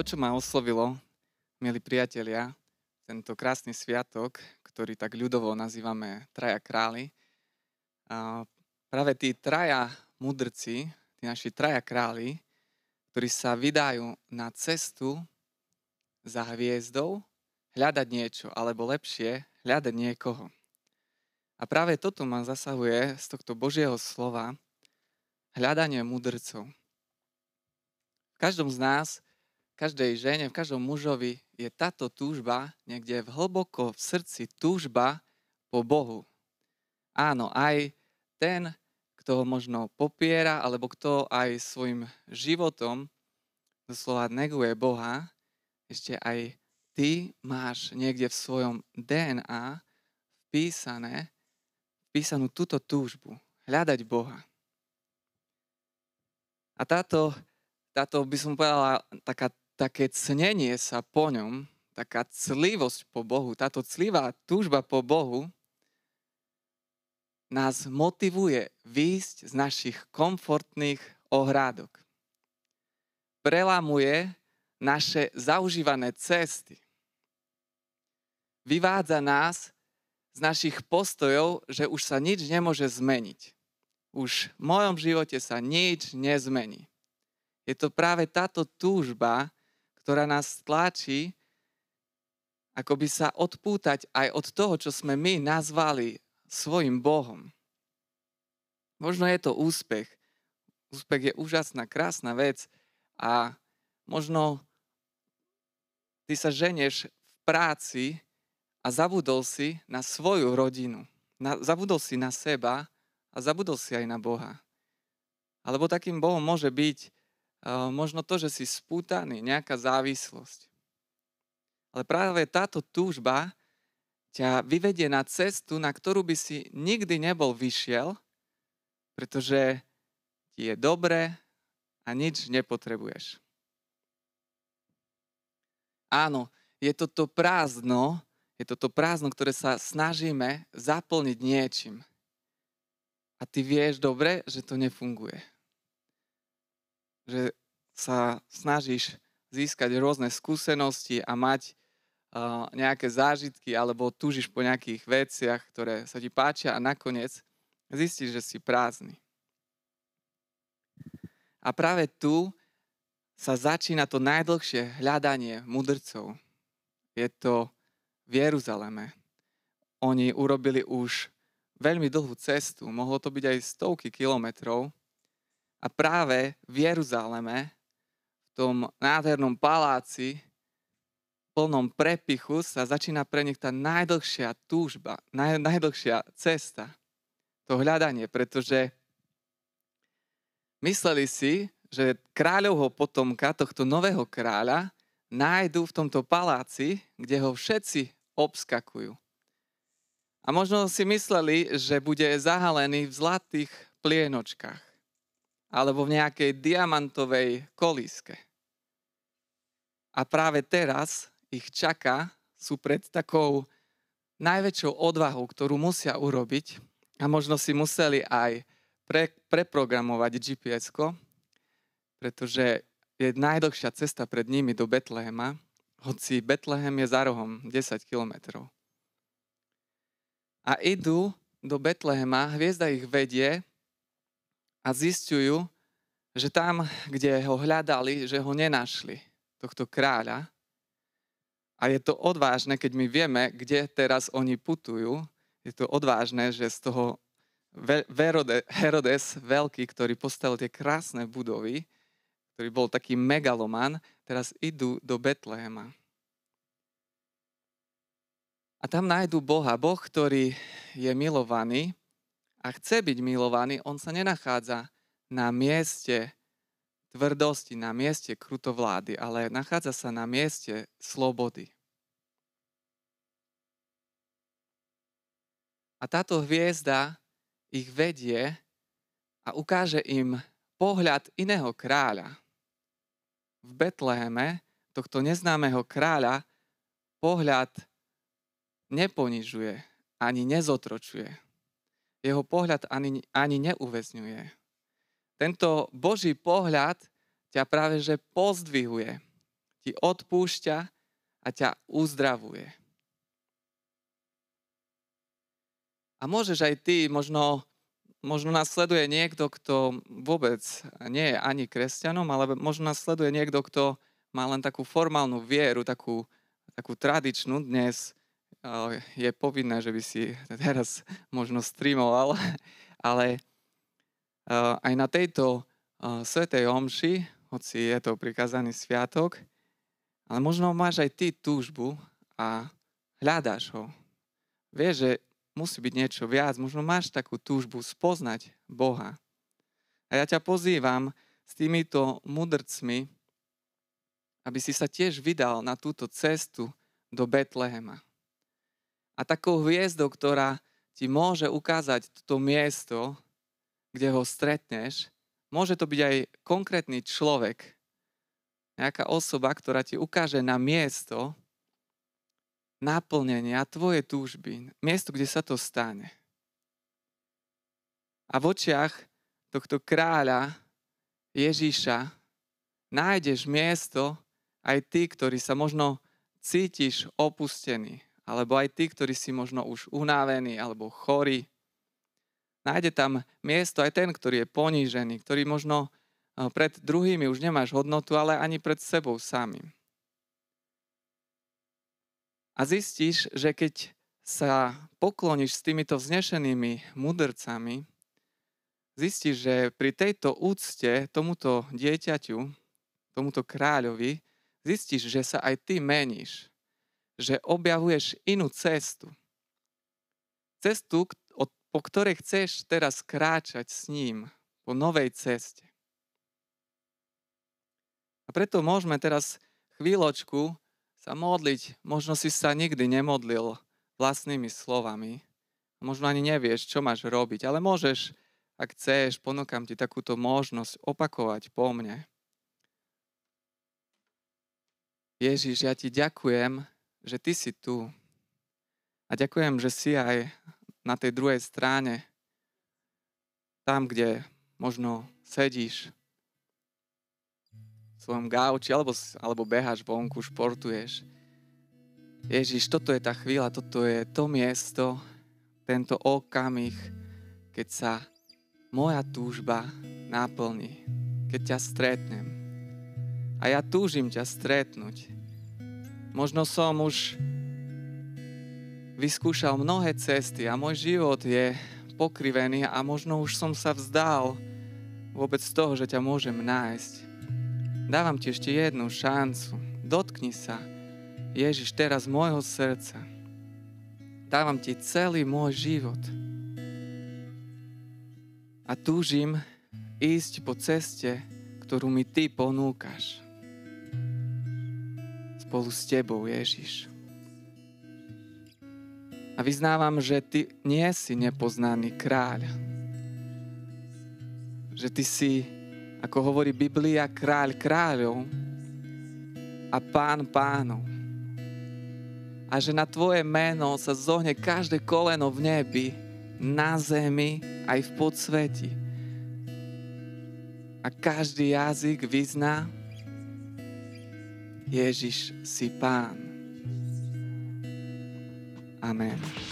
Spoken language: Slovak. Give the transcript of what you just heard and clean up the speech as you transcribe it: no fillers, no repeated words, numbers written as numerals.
čo ma oslovilo, milí priatelia, tento krásny sviatok, ktorý tak ľudovo nazývame Traja králi. A práve tí traja mudrci, tí naši traja králi, ktorí sa vydajú na cestu za hviezdou, hľadať niečo, alebo lepšie, hľadať niekoho. A práve toto ma zasahuje z tohto Božieho slova, hľadanie mudrcov. V každom z nás, v každej žene, v každom mužovi je táto túžba niekde hlboko v srdci, túžba po Bohu. Áno, aj ten, kto ho možno popiera, alebo kto aj svojim životom doslova neguje Boha, ešte aj ty máš niekde v svojom DNA vpísanú túto túžbu, hľadať Boha. A táto by som povedala, také cnenie sa po ňom, taká clivosť po Bohu, táto clivá túžba po Bohu nás motivuje výjsť z našich komfortných ohrádok. Prelamuje naše zaužívané cesty. Vyvádza nás z našich postojov, že už sa nič nemôže zmeniť. Už v mojom živote sa nič nezmení. Je to práve táto túžba, ktorá nás tlačí akoby sa odpútať aj od toho, čo sme my nazvali svojim Bohom. Možno je to úspech. Úspech je úžasná, krásna vec a možno ty sa ženieš v práci a zabudol si na svoju rodinu. Zabudol si na seba a zabudol si aj na Boha. Alebo takým Bohom môže byť možno to, že si spútaný, nejaká závislosť. Ale práve táto túžba ťa vyvedie na cestu, na ktorú by si nikdy nebol vyšiel, pretože ti je dobre a nič nepotrebuješ. Áno, je toto prázdno, ktoré sa snažíme zaplniť niečím. A ty vieš dobre, že to nefunguje. Že sa snažíš získať rôzne skúsenosti a mať nejaké zážitky alebo túžiš po nejakých veciach, ktoré sa ti páčia a nakoniec zistíš, že si prázdny. A práve tu sa začína to najdlhšie hľadanie mudrcov. Je to v Jeruzaleme. Oni urobili už veľmi dlhú cestu, mohlo to byť aj stovky kilometrov. A práve v Jeruzaleme, v tom nádhernom paláci, plnom prepichu, sa začína pre nich tá najdlhšia túžba, najdlhšia cesta, to hľadanie, pretože mysleli si, že kráľovho potomka, tohto nového kráľa, nájdu v tomto paláci, kde ho všetci obskakujú. A možno si mysleli, že bude zahalený v zlatých plienočkách alebo v nejakej diamantovej kolíske. A práve teraz ich čaká, sú pred takou najväčšou odvahou, ktorú musia urobiť a možno si museli aj preprogramovať GPS-ko, pretože je najdlhšia cesta pred nimi do Betlehema, hoci Betlehem je za rohom 10 kilometrov. A idú do Betlehema, hviezda ich vedie a zisťujú, že tam, kde ho hľadali, že ho nenašli, tohto kráľa. A je to odvážne, keď my vieme, kde teraz oni putujú. Je to odvážne, že z toho Herodes veľký, ktorý postavil tie krásne budovy, ktorý bol taký megaloman, teraz idú do Betlehema. A tam nájdú Boha. Boh, ktorý je milovaný a chce byť milovaný, on sa nenachádza na mieste tvrdosti, na mieste krutovlády, ale nachádza sa na mieste slobody. A táto hviezda ich vedie a ukáže im pohľad iného kráľa. V Betleheme tohto neznámeho kráľa pohľad neponižuje, ani nezotročuje. Jeho pohľad ani neuväzňuje. Tento Boží pohľad ťa práve že pozdvihuje. ti odpúšťa a ťa uzdravuje. A môžeš aj ty, možno nás sleduje niekto, kto vôbec nie je ani kresťanom, ale možno nás sleduje niekto, kto má len takú formálnu vieru, takú tradičnú. Dnes je povinné, že by si teraz možno streamoval, ale aj na tejto svätej omši, hoci je to prikázaný sviatok, ale možno máš aj ty túžbu a hľadáš ho. Vieš, že musí byť niečo viac, možno máš takú túžbu spoznať Boha. A ja ťa pozývam s týmito mudrcmi, aby si sa tiež vydal na túto cestu do Betlehema. A takou hviezdou, ktorá ti môže ukázať toto miesto, kde ho stretneš, môže to byť aj konkrétny človek, nejaká osoba, ktorá ti ukáže na miesto naplnenia tvojej túžby, miesto, kde sa to stane. A v očiach tohto kráľa Ježiša nájdeš miesto aj ty, ktorý sa možno cítiš opustený, alebo aj ty, ktorý si možno už unavený alebo chorý. Nájde tam miesto aj ten, ktorý je ponížený, ktorý možno pred druhými už nemáš hodnotu, ale ani pred sebou samým. A zistíš, že keď sa pokloníš s týmito vznešenými mudrcami, zistíš, že pri tejto úcte tomuto dieťaťu, tomuto kráľovi, zistíš, že sa aj ty meníš, že objavuješ inú cestu. Cestu, po ktorej chceš teraz kráčať s ním, po novej ceste. A preto môžeme teraz chvíľočku sa modliť. Možno si sa nikdy nemodlil vlastnými slovami. Možno ani nevieš, čo máš robiť, ale môžeš, ak chceš, ponúkam ti takúto možnosť opakovať po mne. Ježiš, ja ti ďakujem, že ty si tu. A ďakujem, že si aj na tej druhej strane, tam, kde možno sedíš v svojom gauči, alebo beháš vonku, športuješ. Ježiš, toto je tá chvíľa, toto je to miesto, tento okamih, keď sa moja túžba naplní, keď ťa stretnem. A ja túžim ťa stretnúť. Možno som už vyskúšal mnohé cesty a môj život je pokrivený a možno už som sa vzdal vôbec z toho, že ťa môžem nájsť. Dávam ti ešte jednu šancu. Dotkni sa, Ježiš, teraz môjho srdca. Dávam ti celý môj život. A túžim ísť po ceste, ktorú mi ty ponúkaš. Spolu s tebou, Ježiš. A vyznávam, že ty nie si nepoznaný kráľ. Že ty si, ako hovorí Biblia, kráľ kráľov a pán pánov. A že na tvoje meno sa zohne každé koleno v nebi, na zemi aj v podsveti. A každý jazyk vyzná, Ježiš si pán. Amen.